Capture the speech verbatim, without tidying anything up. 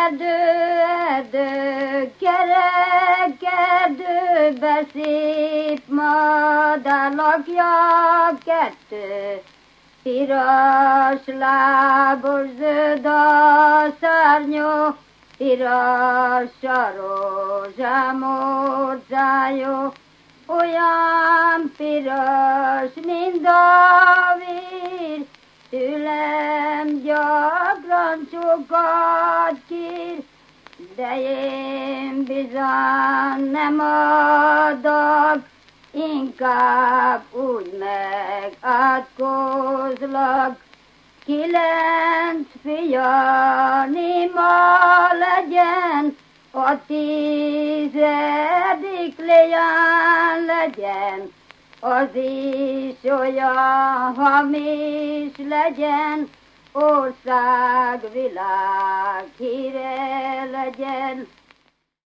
erdő, erdő, kerek erdőbe szép madár lakja kettő. Piros lábos, zöld a szárnyó, piros a rózsám orcájó, olyan piros, mint a vír, tőlem gyakran sokat kér, de én bizony nem adok, inkább úgy megátkozlak. Kilenc fianim ma legyen, a tizedik leány legyen, az is olyan hamis legyen, ország világ híre legyen.